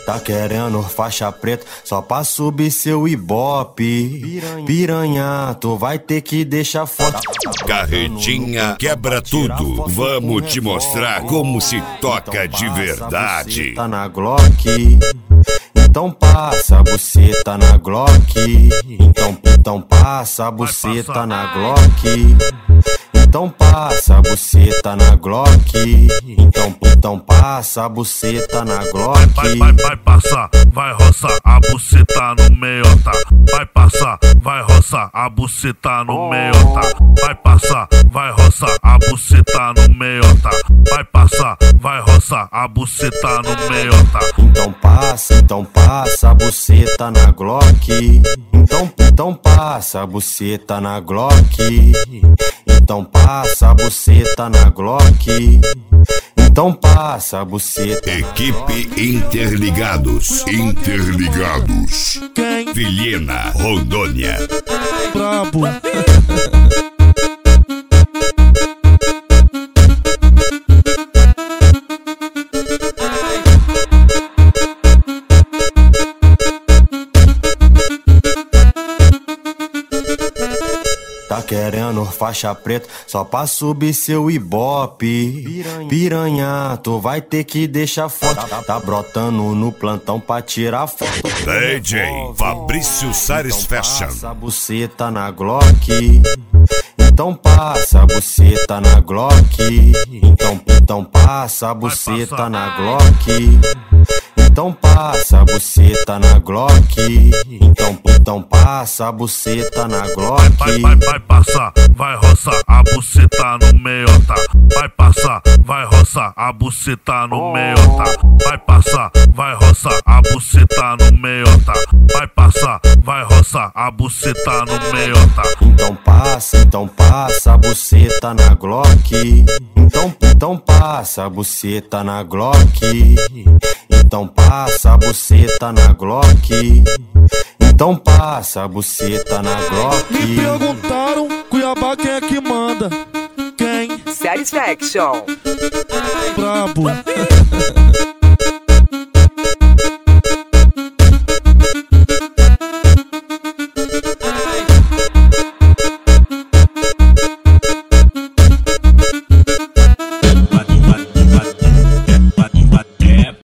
Tá querendo faixa preta só pra subir seu ibope. Piranha, tu vai ter que deixar forte. Carretinha quebra tudo. Vamos te mostrar como se toca de verdade. Tá na Glock. Então passa a buceta na Glock. Então passa a buceta na Glock. Então passa a buceta na Glock. Então passa a buceta na Glock. Vai passar, vai roçar a buceta no meiota. Vai passar, vai roçar a buceta no meiota. Vai passar, vai roçar a buceta no meiota. Vai passar, vai roçar a buceta no meiota. Então passa a buceta na Glock. Então passa a buceta na Glock. Então passa a buceta na Glock. Então passa a buceta. Equipe Interligados. Vilhena, Rondônia. Brabo. Tá querendo faixa preta só pra subir seu ibope. Piranha, tu vai ter que deixar forte. Tá brotando no plantão pra tirar foto. DJ Fabrício Sares Fashion. Passa a buceta na Glock. Então passa a buceta na Glock. Então passa a buceta na Glock. Então passa a buceta na Glock. Então passa a buceta na Glock. Vai passar, vai roçar a buceta no meiota. Vai passar, vai roçar a buceta no meiota. Vai passar, vai roçar a buceta no meiota. Vai passar, vai roçar a buceta no meiota. Então passa a buceta na Glock. Então passa a buceta na Glock. Então passa a buceta na Glock. Então passa a buceta na Glock. Me perguntaram, Cuiabá, quem é que manda? Quem? Satisfaction. Brabo.